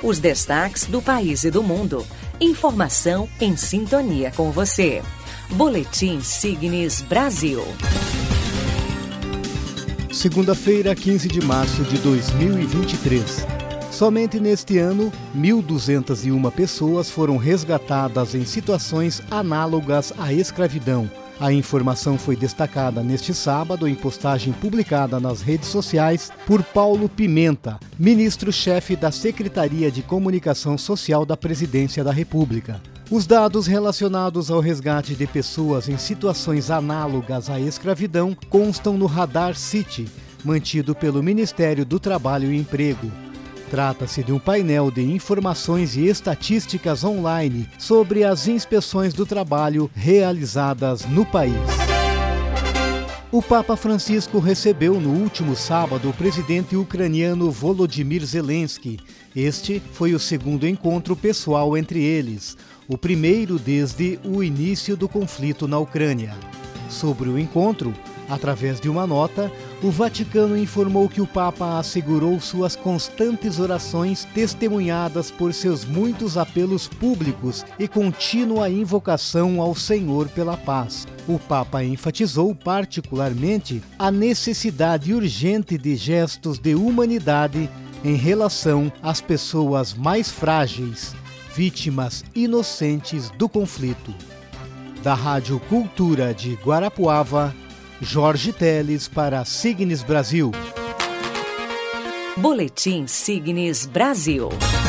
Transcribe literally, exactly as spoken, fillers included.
Os destaques do país e do mundo. Informação em sintonia com você. Boletim Signes Brasil. Segunda-feira, quinze de março de dois mil e vinte e três. Somente neste ano, mil duzentas e uma pessoas foram resgatadas em situações análogas à escravidão. A informação foi destacada neste sábado em postagem publicada nas redes sociais por Paulo Pimenta, ministro-chefe da Secretaria de Comunicação Social da Presidência da República. Os dados relacionados ao resgate de pessoas em situações análogas à escravidão constam no Radar City, mantido pelo Ministério do Trabalho e Emprego. Trata-se de um painel de informações e estatísticas online sobre as inspeções do trabalho realizadas no país. O Papa Francisco recebeu no último sábado o presidente ucraniano Volodymyr Zelensky. Este foi o segundo encontro pessoal entre eles, o primeiro desde o início do conflito na Ucrânia. Sobre o encontro, através de uma nota, o Vaticano informou que o Papa assegurou suas constantes orações testemunhadas por seus muitos apelos públicos e contínua invocação ao Senhor pela paz. O Papa enfatizou particularmente a necessidade urgente de gestos de humanidade em relação às pessoas mais frágeis, vítimas inocentes do conflito. Da Rádio Cultura de Guarapuava, Jorge Teles para Signes Brasil. Boletim Signes Brasil.